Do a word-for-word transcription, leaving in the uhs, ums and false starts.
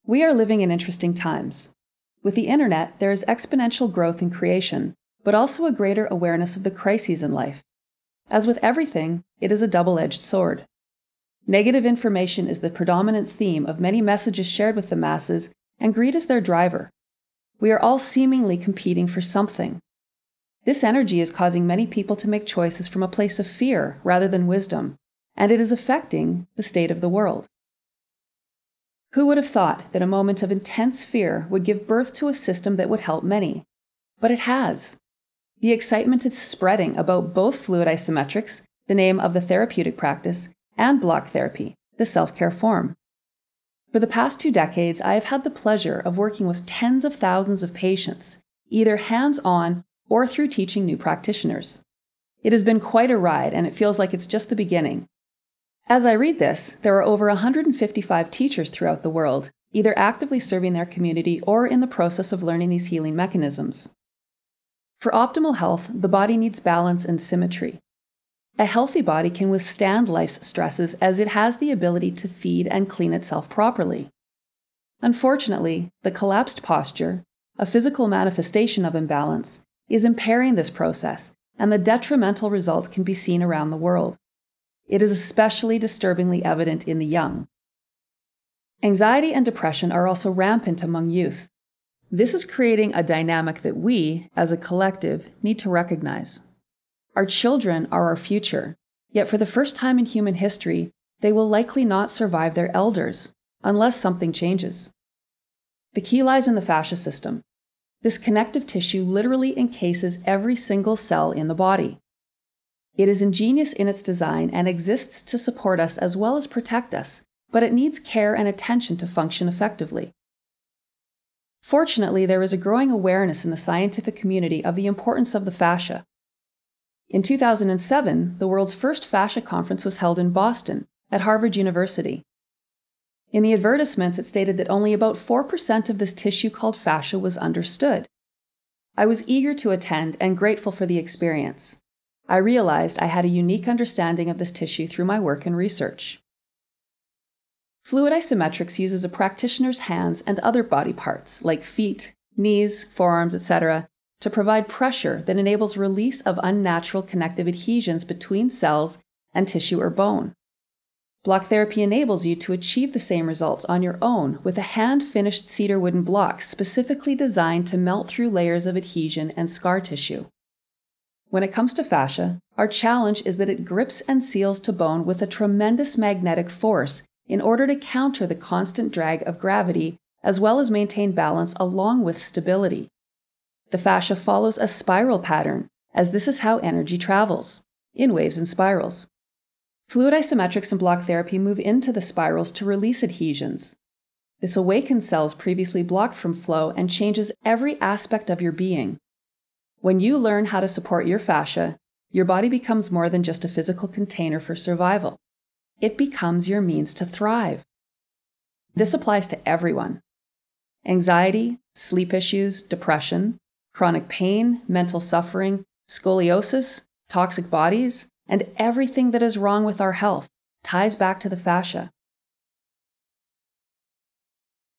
We are living in interesting times. With the internet, there is exponential growth in creation, but also a greater awareness of the crises in life. As with everything, it is a double-edged sword. Negative information is the predominant theme of many messages shared with the masses, and greed is their driver. We are all seemingly competing for something. This energy is causing many people to make choices from a place of fear rather than wisdom, and it is affecting the state of the world. Who would have thought that a moment of intense fear would give birth to a system that would help many? But it has. The excitement is spreading about both fluid isometrics, the name of the therapeutic practice, and block therapy, the self-care form. For the past two decades, I have had the pleasure of working with tens of thousands of patients, either hands-on or through teaching new practitioners. It has been quite a ride, and it feels like it's just the beginning. As I read this, there are over one hundred fifty-five teachers throughout the world, either actively serving their community or in the process of learning these healing mechanisms. For optimal health, the body needs balance and symmetry. A healthy body can withstand life's stresses as it has the ability to feed and clean itself properly. Unfortunately, the collapsed posture, a physical manifestation of imbalance, is impairing this process, and the detrimental results can be seen around the world. It is especially disturbingly evident in the young. Anxiety and depression are also rampant among youth. This is creating a dynamic that we, as a collective, need to recognize. Our children are our future, yet for the first time in human history, they will likely not survive their elders, unless something changes. The key lies in the fascia system. This connective tissue literally encases every single cell in the body. It is ingenious in its design and exists to support us as well as protect us, but it needs care and attention to function effectively. Fortunately, there is a growing awareness in the scientific community of the importance of the fascia. In two thousand seven, the world's first fascia conference was held in Boston, at Harvard University. In the advertisements, it stated that only about four percent of this tissue called fascia was understood. I was eager to attend and grateful for the experience. I realized I had a unique understanding of this tissue through my work and research. Fluid isometrics uses a practitioner's hands and other body parts, like feet, knees, forearms, et cetera, to provide pressure that enables release of unnatural connective adhesions between cells and tissue or bone. Block therapy enables you to achieve the same results on your own with a hand-finished cedar wooden block specifically designed to melt through layers of adhesion and scar tissue. When it comes to fascia, our challenge is that it grips and seals to bone with a tremendous magnetic force in order to counter the constant drag of gravity as well as maintain balance along with stability. The fascia follows a spiral pattern, as this is how energy travels, in waves and spirals. Fluid isometrics and block therapy move into the spirals to release adhesions. This awakens cells previously blocked from flow and changes every aspect of your being. When you learn how to support your fascia, your body becomes more than just a physical container for survival. It becomes your means to thrive. This applies to everyone. Anxiety, sleep issues, depression, chronic pain, mental suffering, scoliosis, toxic bodies, and everything that is wrong with our health ties back to the fascia.